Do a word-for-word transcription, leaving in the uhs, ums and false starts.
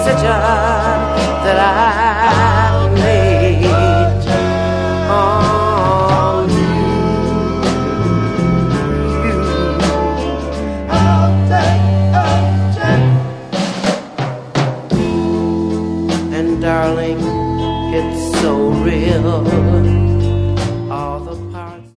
decision that I made on you. And darling, it's so real.